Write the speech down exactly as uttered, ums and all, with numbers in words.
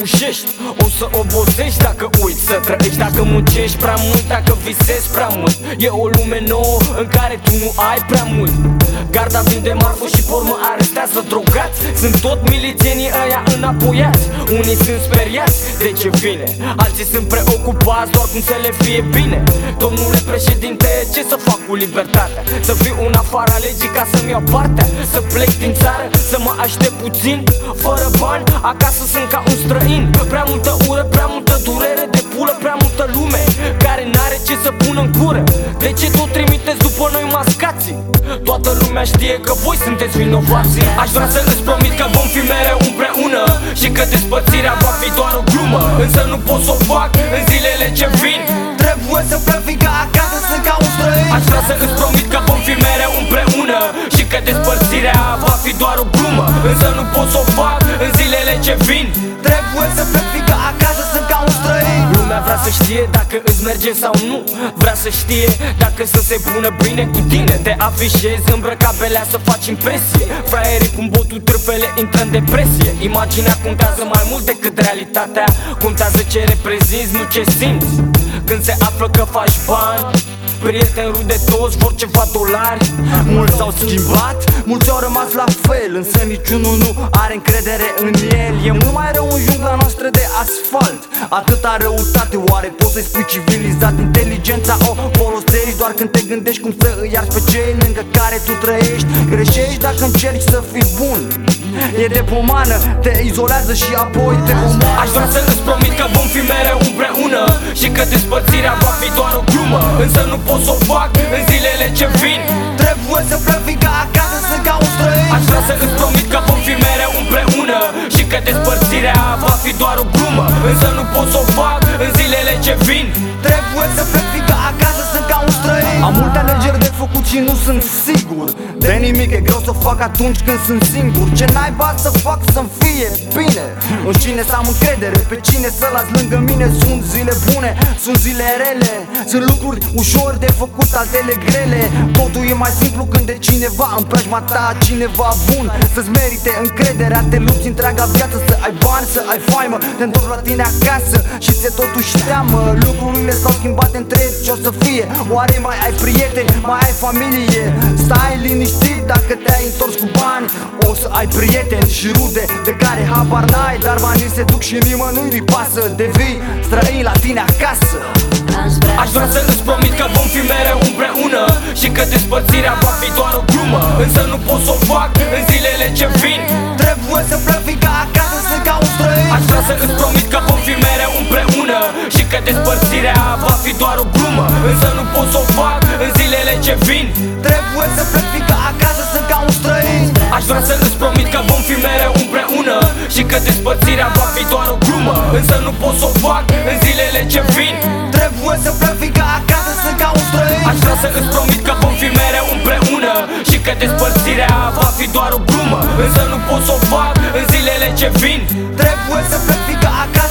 reușești, o să obosești dacă uiți să trăiești. Dacă muncești prea mult, dacă visezi prea mult, e o lume nouă în care tu nu ai prea mult. Garda vinde marfă și pormă arestează drogați. Sunt tot milițienii ăia înapoiați. Unii sunt speriați de ce vine, alții sunt preocupați doar cum să le fie bine. Domnule președinte, ce să fac cu libertatea? Să fiu în afara legii ca să-mi iau partea? Să plec din țară, să mă aștept puțin? Fără bani, acasă sunt ca un străin. Prea multă ură, prea multă durere de pulă, prea multă lume care n-are ce să pună în gură. De ce tot trimiteți după noi mascații? Toată lumea știe că voi sunteți vinovați. Aș vrea să îți promit că vom fi mereu împreună și că despărțirea va fi doar o glumă. Însă nu pot să o fac în zilele ce vin. Trebuie să plec ca acasă, sunt ca un străin. Aș vrea să îți promit că vom fi mereu împreună și că despărțirea va fi doar o glumă. Însă nu pot să o fac în zilele ce vin. Trebuie să plec ca acasă, sunt ca un străin. Lumea vrea să știe dacă îți merge sau nu. Vrea să știe dacă să se pună bine cu tine. Te afișezi îmbrăcat belea să faci impresie. Fraierii cum botul trâfele intră în depresie. Imaginea contează mai mult decât realitatea. Contează ce reprezinți, nu ce simți. Când se află că faci bani, prieteni, rude, toți vor ceva dolari. Mulți s-au schimbat, mulți au rămas la fel, însă niciunul nu are încredere în el. E mult mai rău în jungla noastră de asfalt. Atâta răutate, oare poți să-i spui civilizat? Inteligența o folosești doar când te gândești cum să îi iarți pe cei lângă care tu trăiești. Greșești dacă încerci să fii bun. E de pomană, te izolează și apoi te omoară. Aș vrea să îți promit că vom fi mereu împreună și că despărțirea va fi doar o glumă. Însă nu pot să o fac în zilele ce vin. Trebuie să plec ca acasă, sunt ca un străin. Aș vrea să îți promit că vom fi mereu împreună și că despărțirea va fi doar o glumă. Însă nu pot să o fac în zilele ce vin. Trebuie să plec ca acasă, sunt ca un străin. Am multe alegeri de făcut și nu sunt sigur de nimic, e greu să fac atunci când sunt singur. Ce naiba să fac să-mi fie bine? În cine să am încredere, pe cine să las lângă mine? Sunt zile bune, sunt zile rele, sunt lucruri ușor de făcut, altele grele. Totul e mai simplu când de cineva în preajma ta, cineva bun, să-ți merite încrederea. Te lupți întreaga viață să ai bani, să ai faimă, te întorci la tine acasă și ți-e totuși teamă. Lucrurile s-au schimbat între ce o să fie. Oare mai ai prieteni, mai ai familie? Stai liniștit dacă te-ai întors cu bani. O să ai prieteni și rude de care habar n-ai, dar banii se duc și nimănui-i pasă. Devii străin la tine acasă. Aș vrea să îți promit că vom fi mereu împreună și că despărțirea va fi doar o glumă. Însă nu pot să o fac în zilele ce vin. Trebuie să plec ca acasă, sunt ca un străin. Aș vrea să îți promit că vom fi mereu împreună și că despărțirea va fi doar o glumă. Însă nu pot să o fac în zilele ce vin. Trebuie să plec ca acasă, sunt ca un străin. Aș vrea să îți promit că vom fi mereu împreună și că despărțirea va fi doar o glumă. Însă nu pot să o fac în zilele ce vin. Trebuie să plec ca acasă, sunt ca un străin. Aș vrea să îți promit că vom fi mereu împreună și că despărțirea va fi doar o glumă. Însă nu pot să o fac în zilele ce vin. Trebuie să plec ca acasă.